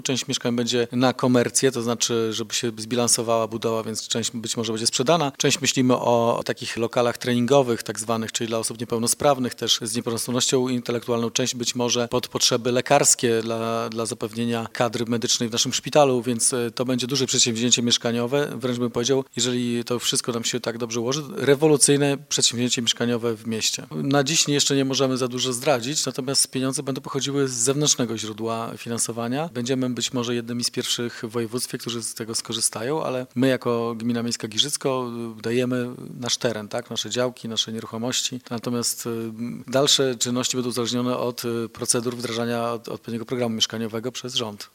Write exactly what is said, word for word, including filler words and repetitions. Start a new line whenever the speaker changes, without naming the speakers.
Część mieszkań będzie na komercję, to znaczy, żeby się zbilansowała budowa, więc część być może będzie sprzedana. Część myślimy o takich lokalach treningowych, tak zwanych, czyli dla osób niepełnosprawnych, też z niepełnosprawnością intelektualną. Część być może pod potrzeby lekarskie dla, dla zapewnienia kadry medycznej w naszym szpitalu, więc to będzie duże przedsięwzięcie mieszkaniowe. Wręcz bym powiedział, jeżeli to wszystko nam się tak dobrze ułoży, rewolucyjne przedsięwzięcie mieszkaniowe w mieście. Na dziś jeszcze nie możemy za dużo zdradzić, natomiast pieniądze będą pochodziły z zewnętrznego źródła finansowania. Będziemy być może jednymi z pierwszych w województwie, którzy z tego skorzystają, ale my jako Gmina Miejska Giżycko dajemy nasz teren, tak, nasze działki, nasze nieruchomości. Natomiast dalsze czynności będą uzależnione od procedur wdrażania odpowiedniego programu mieszkaniowego przez rząd.